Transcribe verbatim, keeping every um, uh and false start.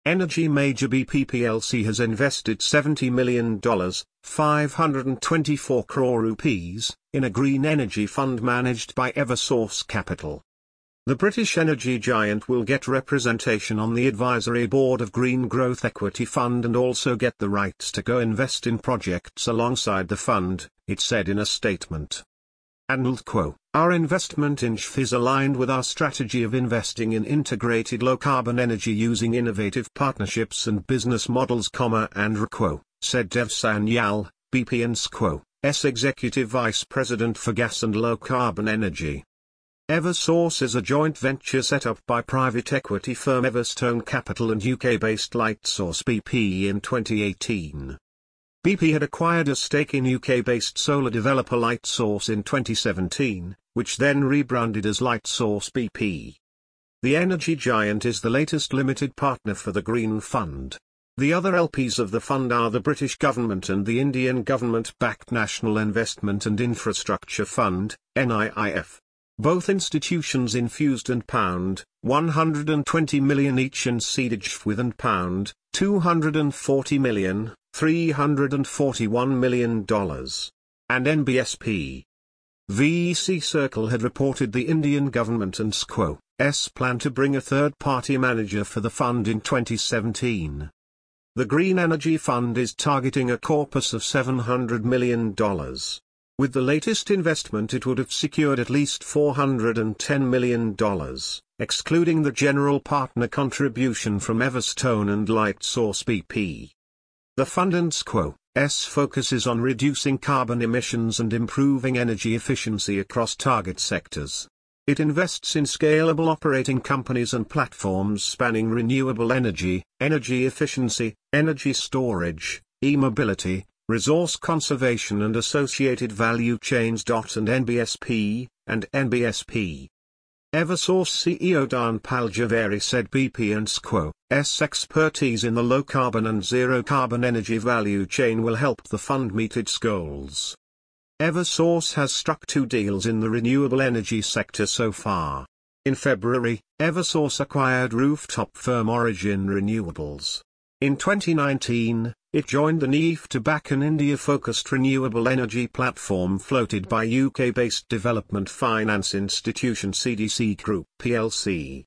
Energy major B P P L C has invested seventy million dollars, five hundred twenty-four crore rupees, in a green energy fund managed by Eversource Capital. The British energy giant will get representation on the advisory board of Green Growth Equity Fund and also get the rights to go invest in projects alongside the fund, it said in a statement. And quote, "Our investment in S H F is aligned with our strategy of investing in integrated low-carbon energy using innovative partnerships and business models, and quote," said Dev Sanyal, B P and S Q's Executive Vice President for Gas and Low-Carbon Energy. Eversource is a joint venture set up by private equity firm Everstone Capital and U K-based Lightsource B P in twenty eighteen. B P had acquired a stake in U K-based solar developer Lightsource in twenty seventeen, which then rebranded as Lightsource B P. The energy giant is the latest limited partner for the Green Fund. The other L Ps of the fund are the British government and the Indian government-backed National Investment and Infrastructure Fund, N I I F. Both institutions infused and pound, one hundred twenty million each and seeded S H F with and pound, two hundred forty million, three hundred forty-one million dollars. And N B S P. V C Circle had reported the Indian government and S Q's plan to bring a third-party manager for the fund in twenty seventeen. The Green Energy Fund is targeting a corpus of seven hundred million dollars. With the latest investment it would have secured at least four hundred ten million dollars, excluding the general partner contribution from Everstone and Lightsource B P. The fund and S Q's focuses on reducing carbon emissions and improving energy efficiency across target sectors. It invests in scalable operating companies and platforms spanning renewable energy, energy efficiency, energy storage, e-mobility, resource conservation and associated value chains. And N B S P, and N B S P. Eversource C E O Dhanpal Javeri said B P and S Q's expertise in the low-carbon and zero-carbon energy value chain will help the fund meet its goals. Eversource has struck two deals in the renewable energy sector so far. In February, Eversource acquired rooftop firm Origin Renewables. In twenty nineteen, it joined the N E F to back an India-focused renewable energy platform floated by U K-based development finance institution C D C Group P L C.